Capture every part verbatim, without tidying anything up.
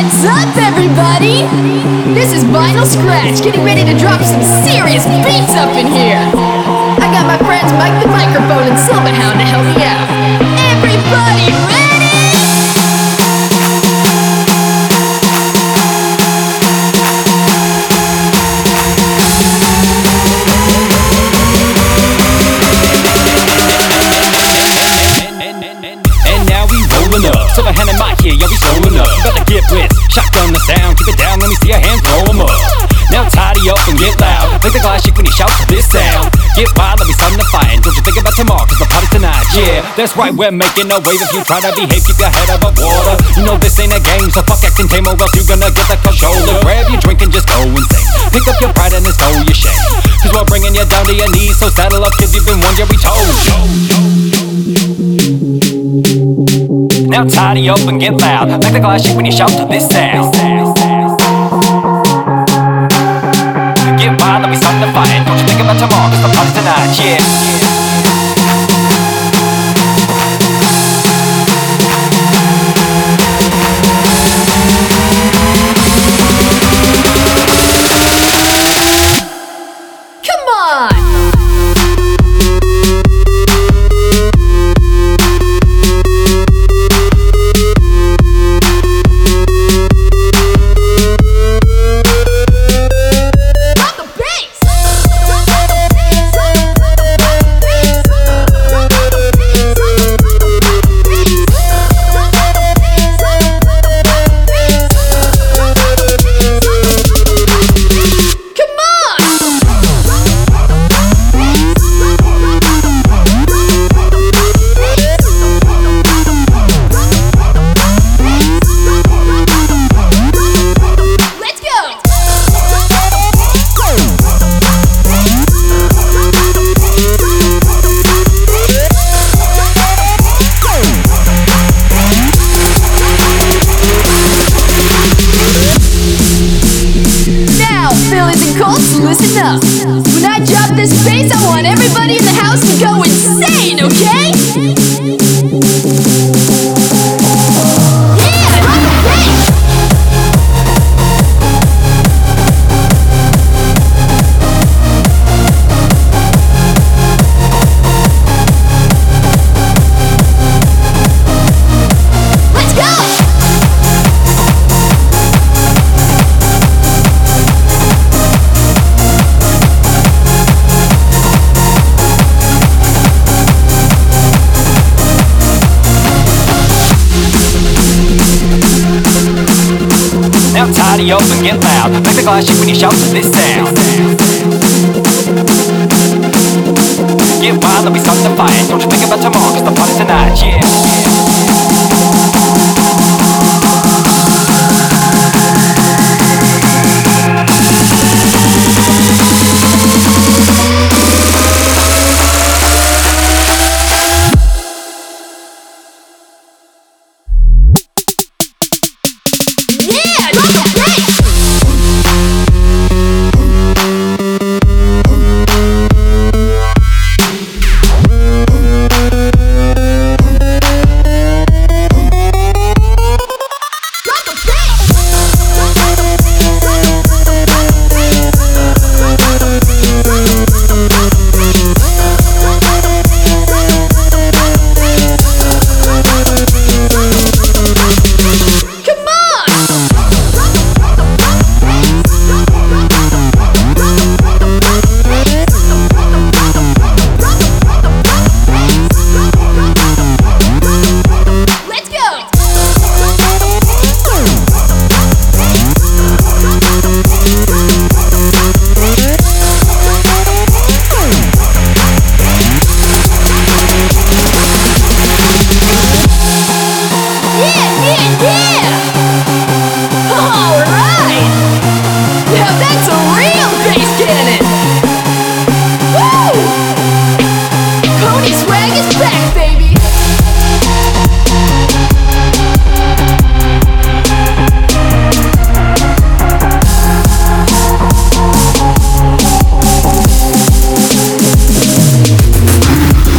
What's up, everybody? This is Vinyl Scratch, getting ready to drop some serious beats up in here. I got my friends Mike the Microphone and Silverhound to help me out. Everybody ready? And now we rollin' up, Silverhand and Mike here, yeah, we stolen up. You better get with, shotgun the sound, keep it down, let me see your hands, throw 'em up. Now tidy up and get loud, make the glass shake when you shout to this sound. Get wild, let me start the fight, and don't you think about tomorrow, cause the party's tonight. Yeah, that's right, we're making a wave. If you try to behave, keep your head above water. You know this ain't a game, so fuck acting tame, or else you're gonna get the cold shoulder. Grab your drink and just go insane, pick up your pride and it's no your shame, cause we're bringing you down to your knees. So saddle up, kids, you've been warned, yeah, we told you. Now tidy up and get loud, make the glass shake when you shout to this sound. Get wild, let me start the fight, don't you think about tomorrow, cause the party's tonight, yeah. Come on! Listen up. When I drop this bass, I want everybody in the house to go insane, okay? Yeah, drop the bass! Let's go! Now tidy up and get loud, make the glass shake when you shout to this sound. Get wild, let me start the fight, don't you think about tomorrow, cause the party's tonight, yeah.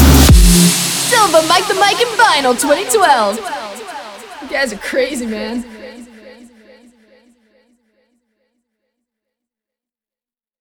Mike the Mike and Vinyl twenty twelve. You guys are crazy, man.